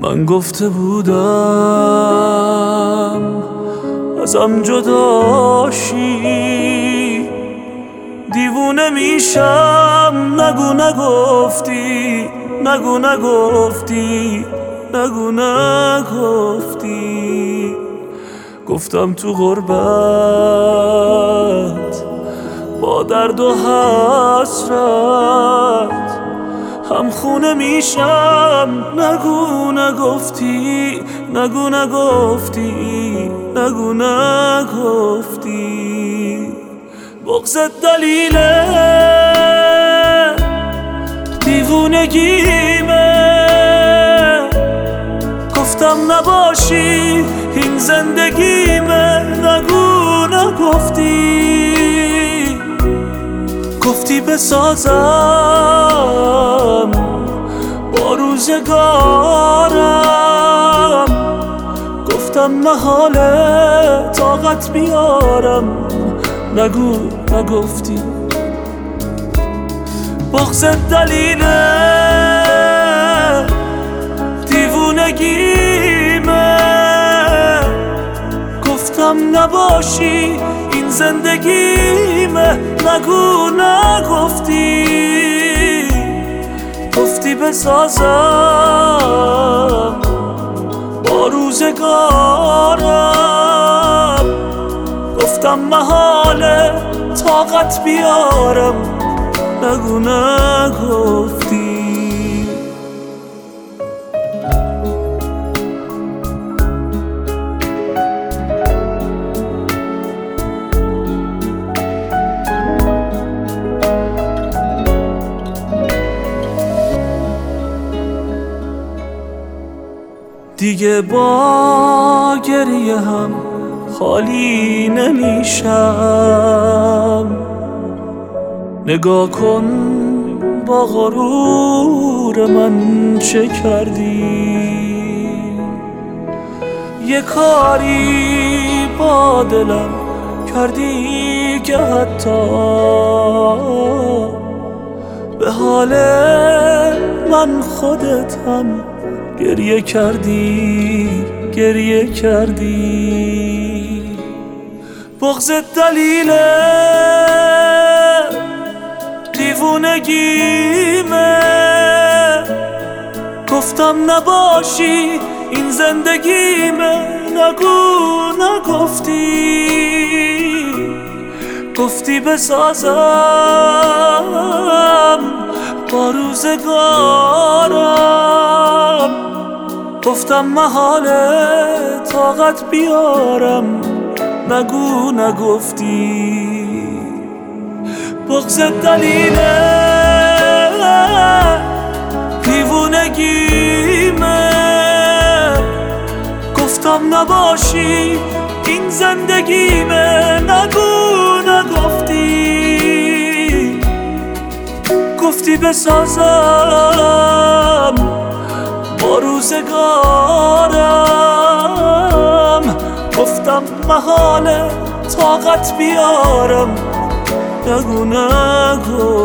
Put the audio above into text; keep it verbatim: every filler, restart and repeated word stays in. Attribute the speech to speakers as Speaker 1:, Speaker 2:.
Speaker 1: من گفته بودم ازم جداشی، دیوونه میشم. نگو نگفتی، نگو نگفتی، نگو نگفتی. گفتم تو غربت با درد و حسرت هم خونه میشم. نگو نگفتی، نگو نگفتی، نگو نگفتی. بغضت دلیله دیوونگیمه، گفتم نباشی این زندگیمه. نگو نگفتی، گفتی بسازم با روزگارم. گفتم محاله طاقت بیارم. نگو نگفتی. بغضت دلیله دیوونگیمه، گفتم نباشی این زندگیمه. نگو نگفتی، گفتی بسازم با روزگارم. گفتم محاله طاقت بیارم. نگو نگفتی. دیگه با گریه هم خالی نمیشم. نگاه کن با غرور من چه کردی. یه کاری با دلم کردی که حتی به حال من خودت هم گریه کردی، گریه کردی. بغضت دلیله دیوونگیمه، گفتم نباشی این زندگیمه. نگو نگفتی، گفتی بسازم با روزگارم. گفتم محاله طاقت بیارم. نگو نگفتی. بغضت دلیله دیوونگیمه، گفتم نباشی این زندگیمه. نگو نگفتی، گفتی بسازم با روزگارم. گفتم محاله طاقت بیارم. نگو نگو